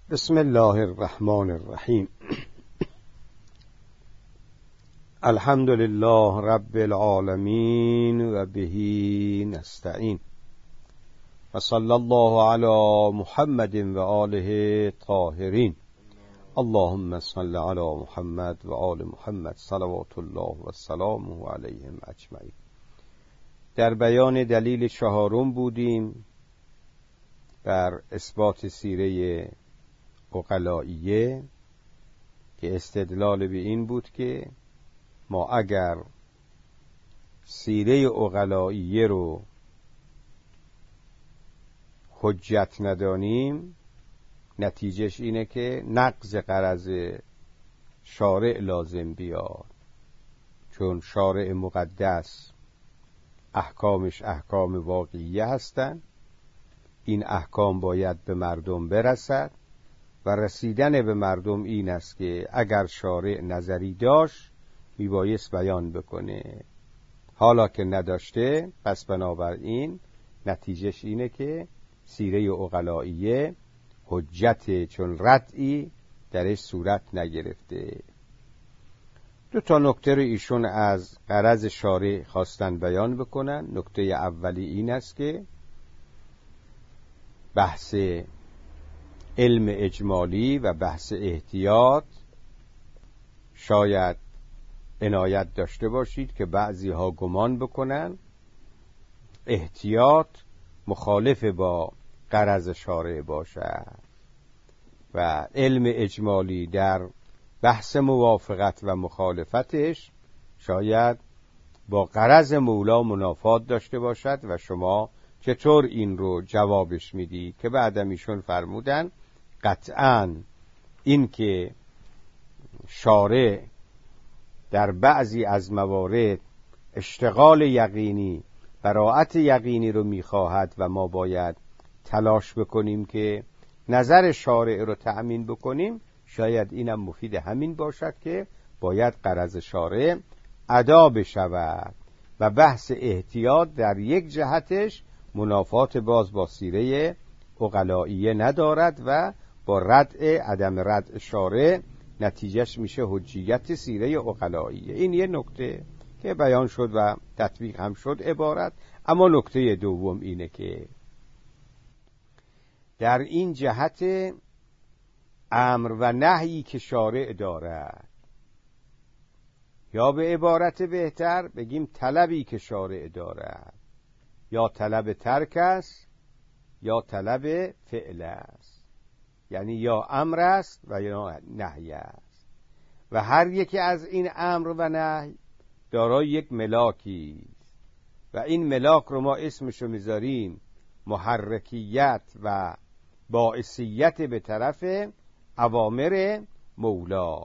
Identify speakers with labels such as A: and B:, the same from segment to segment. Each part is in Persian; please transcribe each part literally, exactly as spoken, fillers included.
A: بسم الله الرحمن الرحیم. الحمد لله رب العالمین و بهی نستعین و صلی الله علی محمد و آله طاهرین. اللهم صل علی محمد و آل محمد صلوات الله و سلامه علیهم اجمعین. در بیان دلیل چهارم بودیم در اثبات سیره عقلائیه که استدلال به این بود که ما اگر سیره عقلائیه رو حجت ندانیم نتیجهش اینه که نقض غرض شارع لازم بیاد، چون شارع مقدس احکامش احکام واقعیه هستند. این احکام باید به مردم برسد و رسیدن به مردم این است که اگر شارع نظری داشت میبایست بیان بکنه، حالا که نداشته پس بنابراین نتیجهش اینه که سیره عقلائیه حجت، چون ردعی درش صورت نگرفته. دو تا نکته رو ایشون از غرض شارع خواستن بیان بکنن. نکته اولی این است که بحث علم اجمالی و بحث احتیاط شاید عنایت داشته باشید که بعضی ها گمان بکنن احتیاط مخالف با غرض شارع باشد و علم اجمالی در بحث موافقت و مخالفتش شاید با غرض مولا منافات داشته باشد و شما چطور این رو جوابش میدید؟ که بعدم ایشون فرمودن قطعاً این که شارع در بعضی از موارد اشتغال یقینی، براءت یقینی رو میخواهد و ما باید تلاش بکنیم که نظر شارع رو تأمین بکنیم، شاید اینم مفید همین باشد که باید غرض شارع ادا بشود و بحث احتیاط در یک جهتش منافات باز با سیره عقلائیه ندارد و با ردع عدم ردع شارع نتیجهش میشه حجیت سیره عقلائیه. این یه نکته که بیان شد و تطبیق هم شد عبارت. اما نکته دوم اینه که در این جهت امر و نهی که شارع دارد، یا به عبارت بهتر بگیم طلبی که شارع دارد، یا طلب ترک است یا طلب فعل است، یعنی یا امر است و یا نهی است و هر یکی از این امر و نهی دارای یک ملاکی است و این ملاک رو ما اسمشو میذاریم محرکیت و باعثیت به طرف اوامر مولا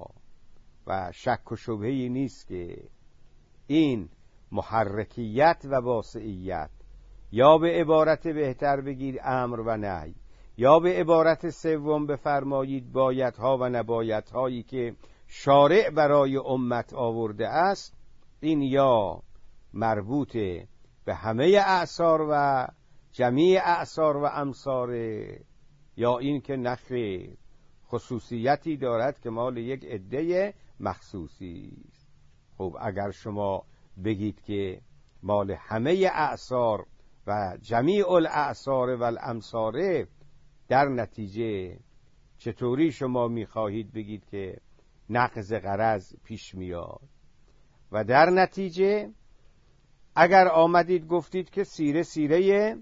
A: و شک و شبهه‌ای نیست که این محرکیت و باعثیت، یا به عبارت بهتر بگید امر و نهی، یا به عبارت سوم بفرمایید بایدها و نبایدهایی که شارع برای امت آورده است، این یا مربوط به همه اعصار و جمیع اعصار و امصار، یا این که نخیر خصوصیتی دارد که مال یک عده مخصوصی است. خب اگر شما بگید که مال همه اعصار و جمیع الاعصار و الامصار، در نتیجه چطوری شما میخواهید بگید که نقض غرض پیش میاد؟ و در نتیجه اگر آمدید گفتید که سیره سیره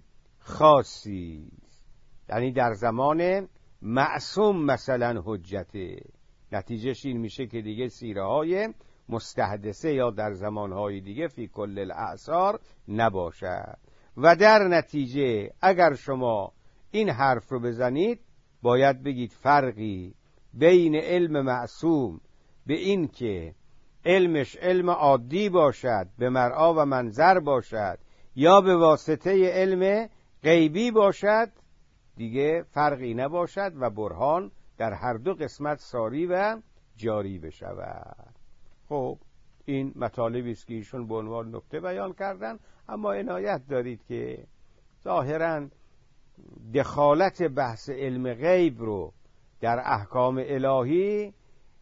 A: خاصی است، یعنی در زمان معصوم مثلا حجته، نتیجهش این میشه که دیگه سیره های مستحدثه یا در زمانهای دیگه فی کل الاعصار نباشد. و در نتیجه اگر شما این حرف رو بزنید باید بگید فرقی بین علم معصوم به این که علمش علم عادی باشد، به مرعا و منظر باشد، یا به واسطه علم غیبی باشد، دیگه فرقی نباشد و برهان در هر دو قسمت ساری و جاری بشود. خب این مطالبی است که ایشون به عنوان نکته بیان کردن، اما عنایت دارید که ظاهراً دخالت بحث علم غیب رو در احکام الهی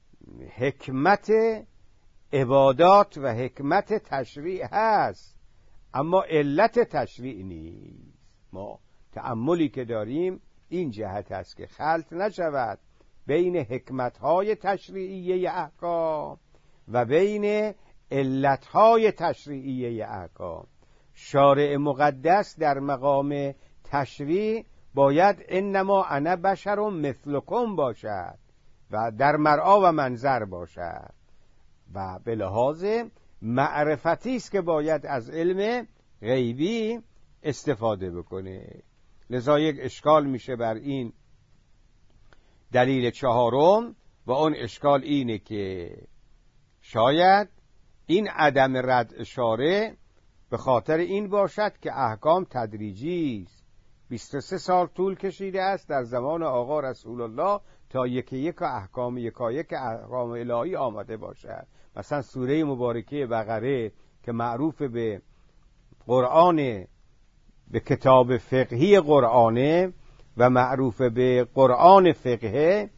A: حکمت عبادات و حکمت تشریع هست، اما علت تشریع نیست. ما تأملی که داریم این جهت است که خلط نشود بین حکمتهای تشریعیه احکام و بین علتهای تشریعیه احکام. شارع مقدس در مقام تشریع باید انما انا بشر مثلکم باشد و در مرعا و منظر باشد و به لحاظ معرفتی است که باید از علم غیبی استفاده بکنه. لذا یک اشکال میشه بر این دلیل چهارم و اون اشکال اینه که شاید این عدم رد اشاره به خاطر این باشد که احکام تدریجی است. بیست و سه سال طول کشیده است در زمان آقا رسول الله تا یک یک احکام یکایک احکام الهی آمده باشد. مثلا سوره مبارکه بقره که معروف به قرآن، به کتاب فقهی قرآنه و معروف به قرآن فقه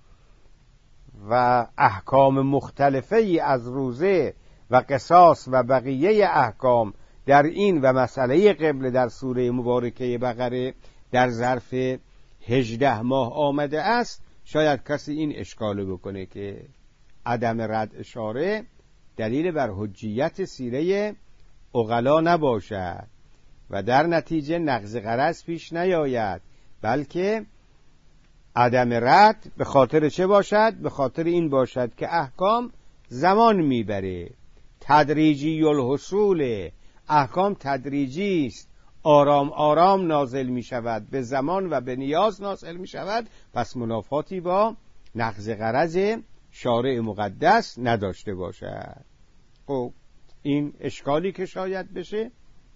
A: و احکام مختلفه از روزه و قصاص و بقیه احکام در این و مسئله قبل در سوره مبارکه بقره در ظرف هجده ماه آمده است، شاید کسی این اشکال بکنه که عدم رد اشاره دلیل بر حجیت سیره عقلا نباشد و در نتیجه نقض غرض پیش نیاید، بلکه عدم رد به خاطر چه باشد؟ به خاطر این باشد که احکام زمان میبره، تدریجی الحصول، احکام تدریجی است، آرام آرام نازل می شود، به زمان و به نیاز نازل می شود، پس منافاتی با نقض غرض شارع مقدس نداشته باشد. خب این اشکالی که شاید بشه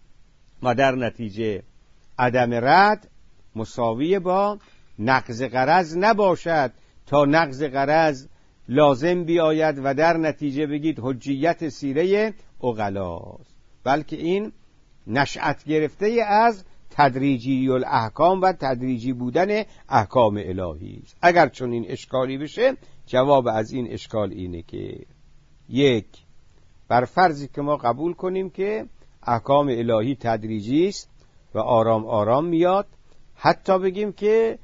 A: و در نتیجه عدم رد مساوی با نقض غرض نباشد تا نقض غرض لازم بیاید و در نتیجه بگید حجیت سیره عقلاست، بلکه این نشأت گرفته از تدریجی الاحکام و تدریجی بودن احکام الهی است. اگر چون این اشکالی بشه، جواب از این اشکال اینه که یک، بر فرضی که ما قبول کنیم که احکام الهی تدریجی است و آرام آرام میاد، حتی بگیم که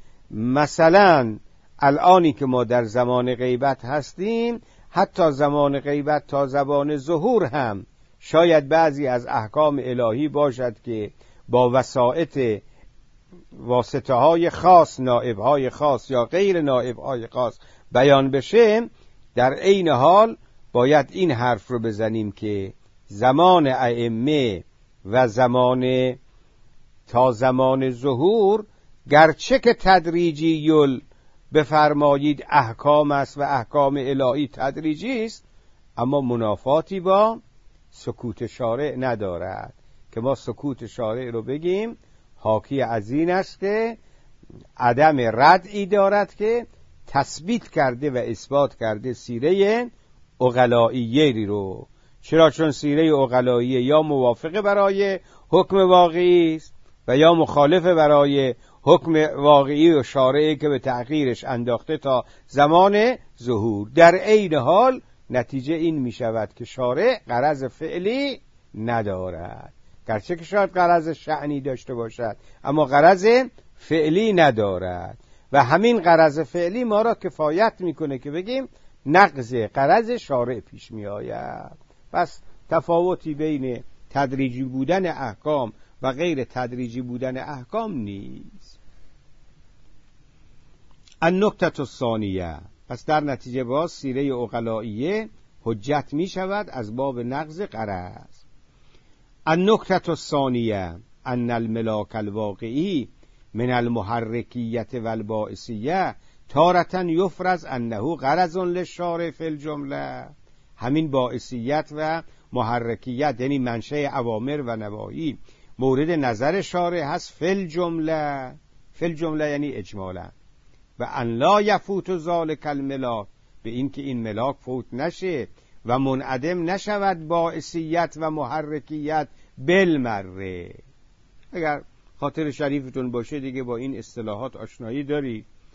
A: مثلا الانی که ما در زمان غیبت هستیم، حتی زمان غیبت تا زمان ظهور هم شاید بعضی از احکام الهی باشد که با وسائط واسطه های خاص، نائب های خاص یا غیر نائب های خاص بیان بشه. در عین حال باید این حرف رو بزنیم که زمان ائمه و زمان تا زمان ظهور گرچه که تدریجی یل بفرمایید احکام است و احکام الهی تدریجی است، اما منافاتی با سکوت شارع ندارد که ما سکوت شارع رو بگیم حاکی از این است که عدم ردعی دارد که تثبیت کرده و اثبات کرده سیره عقلائیه رو. چرا؟ چون سیره عقلائیه یا موافق برای حکم واقعی است و یا مخالف برای حکم واقعی و شارعی که به تأخیرش انداخته تا زمان ظهور. در عین حال نتیجه این می شود که شارع غرض فعلی ندارد، گرچه که شاید غرض شأنی داشته باشد اما غرض فعلی ندارد و همین غرض فعلی ما را کفایت میکنه که بگیم نقض غرض شارع پیش می آید. پس تفاوتی بین تدریجی بودن احکام و غیر تدریجی بودن احکام نیست. النکته الثانیه، پس در نتیجه باز سیره عقلائیه حجت می شود از باب نقض غرض. النکته الثانیه ان الملاک الواقعی من المحرکیت و الباعثیه تارة یفرض انه غرض للشارع فی الجمله. همین باعثیت و محرکیت یعنی منشأ اوامر و نواهی مورد نظر شارع هست فی الجمله. فی الجمله یعنی اجمالا. و ان لا یفوت ذلک الملاک، به این که این ملاک فوت نشه و منعدم نشود باعثیت و محرکیت بالمره. اگر خاطر شریفتون باشه دیگه با این اصطلاحات آشنایی داری.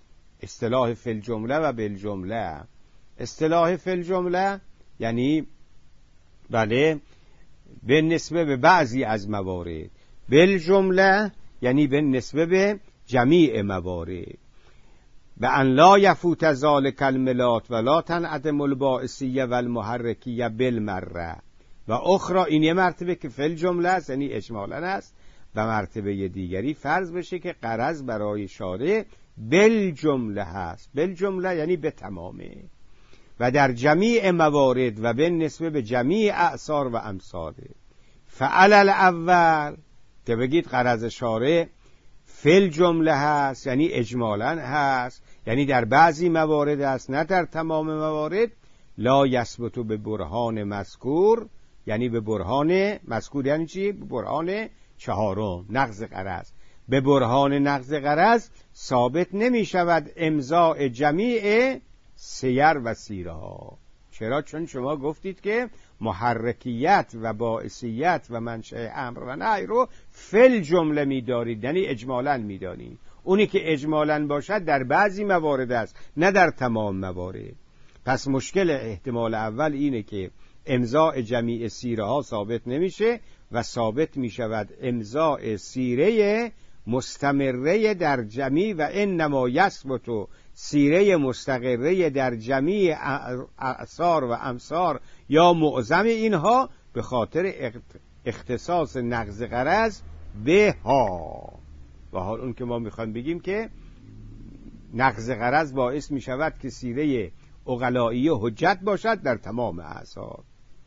A: اصطلاح فی الجمله و بالجمله. اصطلاح فی الجمله یعنی بله به نسبه به بعضی از موارد، بالجمله یعنی به نسبه به جمیع موارد. به ان لا یفوت ذلک الملات ولا تنعدم الباعثیه و المحرکیه بالمره. و اخرى، این یه مرتبه که فی الجمله است یعنی اجمالا است، و مرتبه دیگری فرض بشه که غرض برای شارع بالجمله هست. بالجمله یعنی به تمامه و در جمیع موارد و به نسبه به جمیع اعصار و امثال. فعل الاول که بگید غرض شارع فی الجمله هست یعنی اجمالا هست، یعنی در بعضی موارد است نه در تمام موارد. لا یثبت به برهان مذکور، یعنی به برهان مذکور یعنی چی؟ به برهان چهارم، نقض غرض. به برهان نقض غرض ثابت نمی شود امضاء جمیع سیر و سیره ها. چرا؟ چون شما گفتید که محرکیت و باعثیت و منشأ امر و نهی رو فی الجمله می دارید، یعنی اجمالاً می دانید. اونی که اجمالاً باشد در بعضی موارد است نه در تمام موارد. پس مشکل احتمال اول اینه که امضاء جمیع سیره ها ثابت نمیشه و ثابت می شود امضاء سیره مستمره در جمیع و انما یثبت سیره مستقره در جمیع اعصار و امصار یا معظم اینها به خاطر اختصاص نقض غرض به ها. و حال اون که ما میخوایم بگیم که نقض غرض باعث می شود که سیره عقلائیه حجت باشد در تمام اعصار.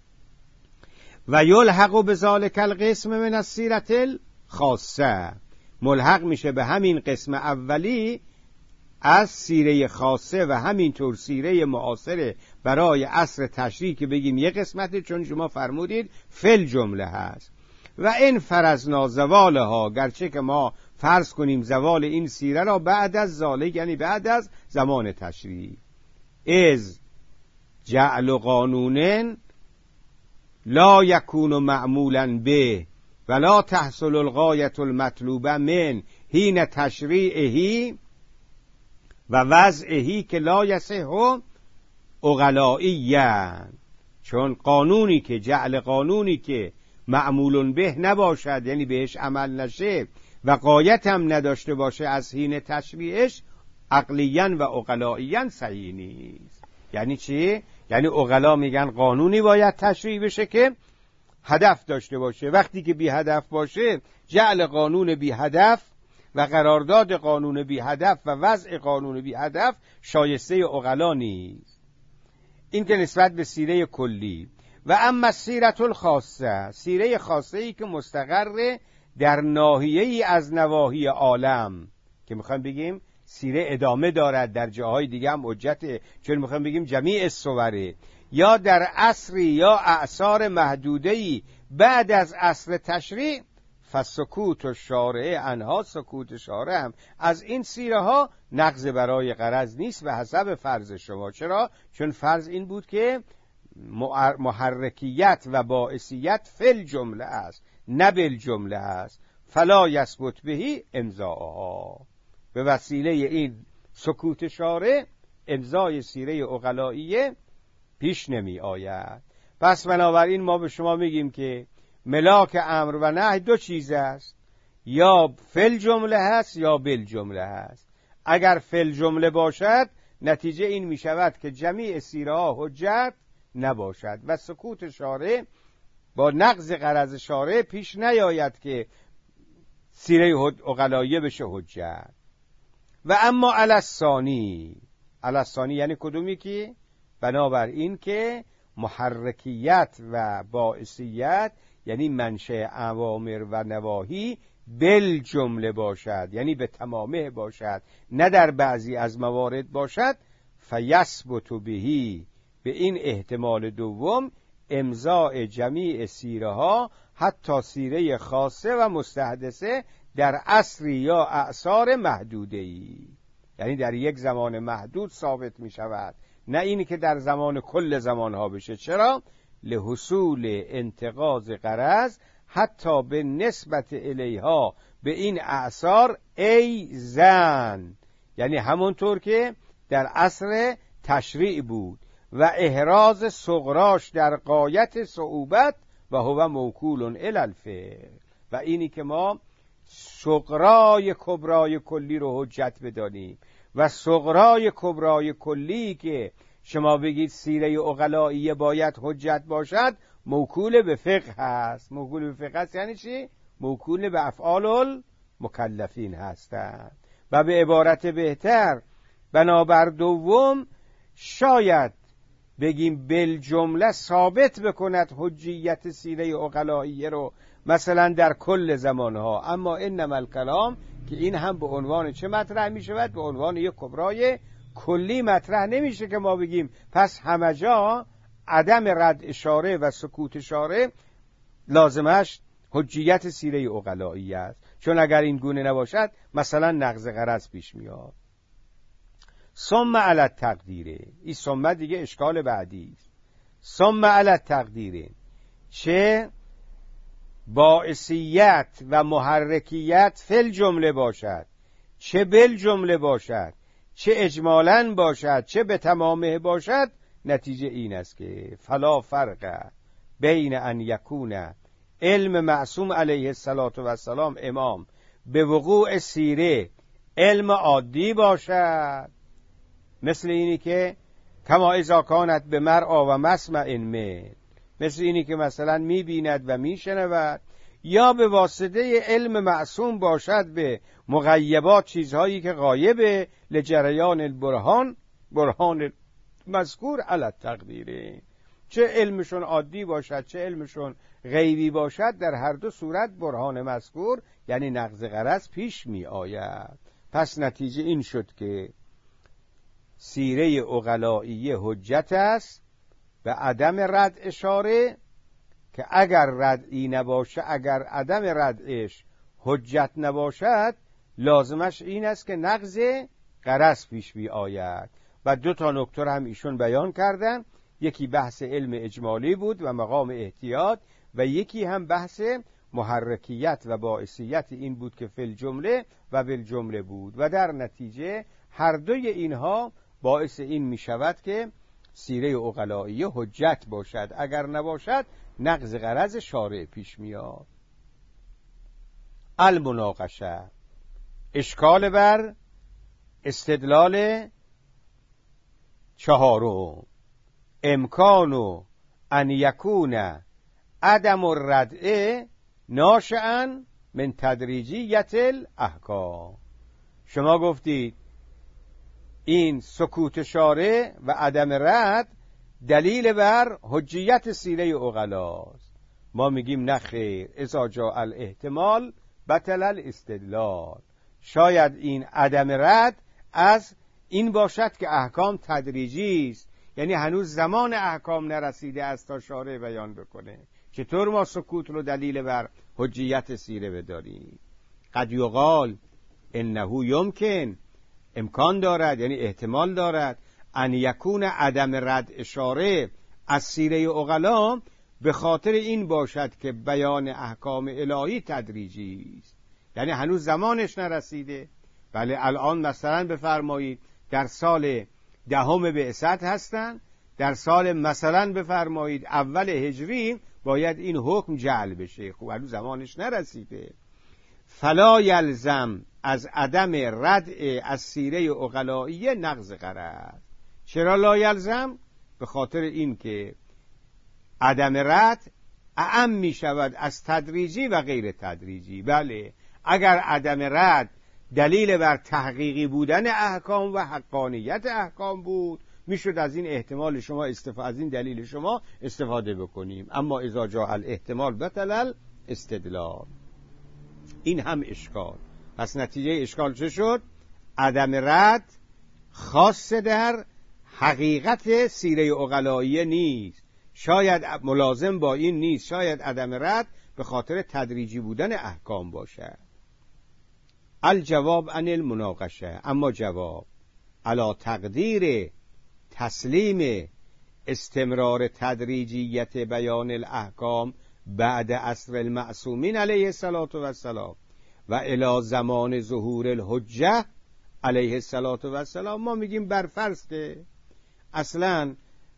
A: و یلحق بذالک القسم من السیرة الخاصه، ملحق میشه به همین قسم اولی از سیره خاصه و همینطور سیره معاصره برای عصر تشریع که بگیم یه قسمتی، چون شما فرمودید فی الجمله هست. و این فرضنا زوالها، گرچه که ما فرض کنیم زوال این سیره را بعد از ذالک یعنی بعد از زمان تشریع، از جعل قانون لا یکون معمولا به ولا تحصل الغایة المطلوبه من حین تشریعه و وضعه که لا یصح عقلائیاً. چون قانونی که جعل قانونی که معمول به نباشد یعنی بهش عمل نشه و غایت هم نداشته باشه از حین تشریعش، عقلیاً و عقلائیاً صحیح نیست. یعنی چی؟ یعنی عقلا میگن قانونی باید تشریع بشه که هدف داشته باشه. وقتی که بی هدف باشه، جعل قانون بی هدف و قرارداد قانون بی هدف و وضع قانون بی هدف شایسته عقلا نیست. این که نسبت به سیره کلی. و اما سیره الخاصه، سیره خاصه ای که مستقر در ناحیه ای از نواحی عالم، که میخوایم بگیم سیره ادامه دارد در جاهای دیگه هم حجته، چون میخوایم بگیم جمیع الصوره، یا در عصری یا اعصار محدوده‌ای بعد از عصر تشریع، فسکوت و شارع انها، سکوت شارع هم از این سیره ها نقض برای غرض نیست به حسب فرض شما. چرا؟ چون فرض این بود که محرکیت و باعثیت فی الجمله است نه بالجمله است. فلا یثبت بهی امضاءها، به وسیله این سکوت شارع امضای سیره عقلائیه پیش نمی آید. پس بنابراین ما به شما میگیم که ملاک امر و نهی دو چیز است، یا فی الجمله هست یا بالجمله هست. اگر فی الجمله باشد نتیجه این می شود که جمیع سیره ها حجت نباشد و سکوت شارع با نقض غرض شارع پیش نیاید که سیره عقلائیه بشه حجت. و اما علی الثانی، علی الثانی یعنی کدومی که بنابر این که محرکیت و باعثیت یعنی منشأ اوامر و نواهی بالجمله باشد، یعنی به تمامه باشد نه در بعضی از موارد باشد، فیثبت بهی، به این احتمال دوم امضاء جمیع سیره ها حتی سیره خاصه و مستحدثه در عصری یا اعصار محدوده‌ای، یعنی در یک زمان محدود ثابت می شود، نه اینی که در زمان کل زمانها بشه. چرا؟ لحصول انتقاض غرض حتی به نسبت الیها، به این اعصار ای زن، یعنی همونطور که در عصر تشریع بود و احراز صغراش در غایت صعوبت و هو موکول الی الفعل، و اینی که ما صغرای کبرای کلی رو حجت بدانیم و صغرای کبرای کلی که شما بگید سیره عقلائیه باید حجت باشد، موکول به فقه هست. موکول به فقه هست یعنی چی؟ موکول به افعال المکلفین هستند. و به عبارت بهتر بنابر دوم شاید بگیم بالجمله ثابت بکند حجیت سیره عقلائیه رو مثلا در کل زمانها، اما انما الکلام که این هم به عنوان چه مطرح می شود؟ به عنوان یک کبرای کلی مطرح نمیشه که ما بگیم پس همه جا عدم رد اشاره و سکوت اشاره لازمش حجیت سیره عقلائیه است، چون اگر این گونه نباشد مثلا نقض غرض پیش میاد. ثم علی التقدیره، این ثم دیگه اشکال بعدی است. ثم علی التقدیره، چه باعثیت و محرکیت فل جمله باشد، چه بل جمله باشد، چه اجمالاً باشد، چه به تمامه باشد، نتیجه این است که فلا فرق بین ان یکون علم معصوم علیه السلام امام به وقوع سیره علم عادی باشد، مثل اینی که کما اذا کانت به مرعا و مسمع من، مثل اینی که مثلا میبیند و میشنود، یا به واسطه علم معصوم باشد به مغیبات، چیزهایی که غایبه، لجریان البرهان، برهان مذکور علی التقدیره، چه علمشون عادی باشد چه علمشون غیبی باشد، در هر دو صورت برهان مذکور یعنی نقض غرض پیش می آید. پس نتیجه این شد که سیره عقلائیه حجت است به عدم رد اشاره، که اگر ردی نباشه، اگر عدم ردش حجت نباشد، لازمش این است که نقض غرض پیش می آید. و دو تا نکته هم ایشون بیان کردن، یکی بحث علم اجمالی بود و مقام احتیاط، و یکی هم بحث محرکیت و باعثیت این بود که فی الجمله و بالجمله بود، و در نتیجه هر دوی اینها باعث این می شود که سیره عقلائیه حجت باشد، اگر نباشد نقض غرض شارع پیش میاد. المناقشه، اشکال بر استدلال چهارم، امکان ان یکون عدم الردع ناشئا من تدریجیت الاحکام. شما گفتید این سکوت شارع و عدم رد دلیل بر حجیت سیره عقلاست. ما میگیم نه خیر، اذا جاء الاحتمال بطل الاستدلال. شاید این عدم رد از این باشد که احکام تدریجی است، یعنی هنوز زمان احکام نرسیده است تا شارع بیان بکنه. چطور ما سکوت رو دلیل بر حجیت سیره بداریم؟ قد یقال انه یمکن، امکان دارد یعنی احتمال دارد، ان یکون عدم رد اشاره از سیره عقلا به خاطر این باشد که بیان احکام الهی تدریجی است، یعنی هنوز زمانش نرسیده. بله الان مثلا بفرمایید در سال دهم بعثت هستن، در سال مثلا بفرمایید اول هجری باید این حکم جعل بشه، خب هنوز زمانش نرسیده. فلا یلزم از عدم ردع از سیره عقلائیه نقض غرض. چرا لا یلزم؟ به خاطر این که عدم رد اعم می شود از تدریجی و غیر تدریجی. بله اگر عدم رد دلیل بر تحقیقی بودن احکام و حقانیت احکام بود، میشد از این احتمال شما استفاده، از این دلیل شما استفاده بکنیم. اما اذا جاء الاحتمال بطل الاستدلال. این هم اشکال. پس نتیجه اشکال چه شد؟ عدم رد خاص در حقیقت سیره عقلائیه نیست، شاید ملازم با این نیست، شاید عدم رد به خاطر تدریجی بودن احکام باشد. الجواب عن المناقشه، اما جواب علی تقدیر تسلیم استمرار تدریجیت بیان الاحکام بعد عصر المعصومین علیه الصلاة والسلام و الی زمان ظهور الحجه علیه الصلاة و السلام. ما میگیم بر فرض که اصلا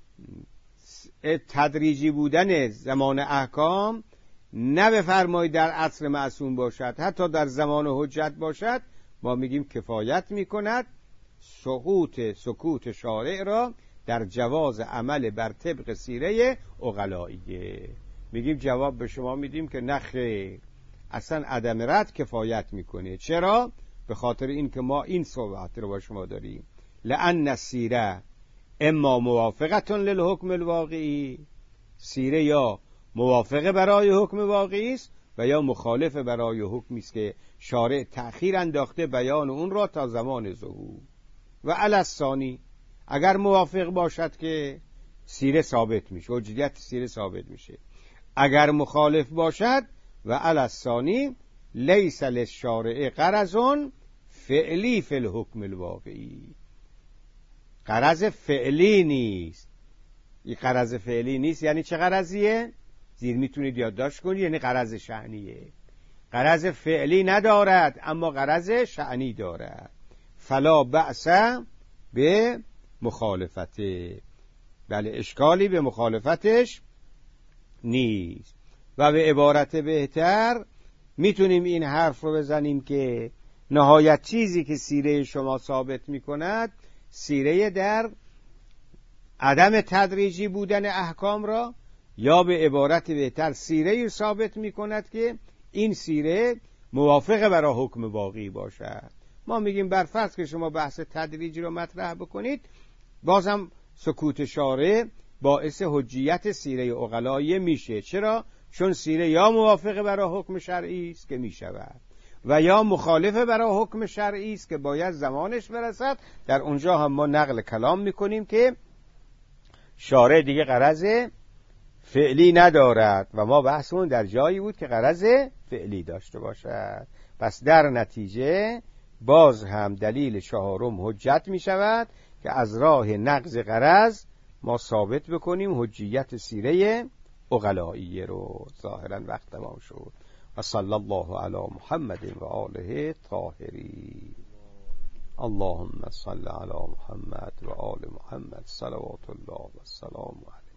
A: تدریجی بودن زمان احکام نه بفرمایید در عصر معصوم باشد، حتی در زمان حجت باشد، ما میگیم کفایت میکند سقوط سکوت شارع را در جواز عمل بر طبق سیره عقلائیه. میگیم جواب به شما میدیم که نه خیر، اصلا عدم رد کفایت میکنه. چرا؟ به خاطر این که ما این صحبت رو با شما داریم، لأن السیره اما موافقتون للحکم الواقعی، سیره یا موافقه برای حکم واقعی است و یا مخالف برای حکمی است که شارع تأخیر انداخته بیان اون را تا زمان ظهور. و علی الثانی، اگر موافق باشد که سیره ثابت میشه، حجیت سیره ثابت میشه. اگر مخالف باشد و علی الثانی لیس للشارع غرض فعلی فی الحکم الواقعی، غرض فعلی نیست. این غرض فعلی نیست یعنی چه غرضیه؟ زیر میتونید یادداشت کنید، یعنی غرض شأنیه. غرض فعلی ندارد اما غرض شأنی دارد. فلا بأس به مخالفته، بله اشکالی به مخالفتش نیست. و به عبارت بهتر میتونیم این حرف رو بزنیم که نهایت چیزی که سیره شما ثابت میکند، سیره در عدم تدریجی بودن احکام را، یا به عبارت بهتر سیره ثابت میکند که این سیره موافق برای حکم واقعی باشد. ما میگیم بر فرض که شما بحث تدریجی رو مطرح بکنید، بازم سکوت شارع باعث حجیت سیره عقلائیه میشه. چرا؟ چون سیره یا موافق برای حکم شرعی است که میشود و یا مخالف برای حکم شرعی است که باید زمانش برسد. در اونجا هم ما نقل کلام میکنیم که شارع دیگه غرض فعلی ندارد و ما بحثمون در جایی بود که غرض فعلی داشته باشد. پس در نتیجه باز هم دلیل چهارم حجت می شود که از راه نقض غرض ما ثابت بکنیم حجیت سیره عقلائیه رو. ظاهرا وقت تمام شد. و صلی الله علی محمد و آله طاهرین. اللهم صل علی محمد و آل محمد صلوات الله و السلام علیه.